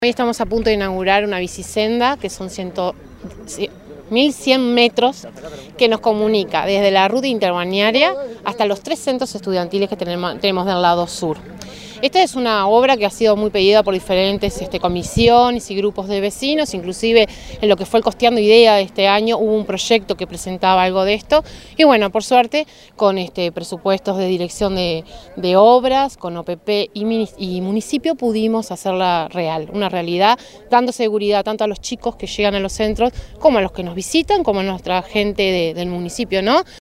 Hoy estamos a punto de inaugurar una bicisenda que son 1100 metros que nos comunica desde la ruta interbalnearia hasta los 3 centros estudiantiles que tenemos del lado sur. Esta es una obra que ha sido muy pedida por diferentes comisiones y grupos de vecinos, inclusive en lo que fue el Costeando Idea de este año hubo un proyecto que presentaba algo de esto y bueno, por suerte con presupuestos de dirección de obras, con OPP y municipio pudimos hacerla real, una realidad, dando seguridad tanto a los chicos que llegan a los centros como a los que nos visitan, como a nuestra gente del municipio, ¿no?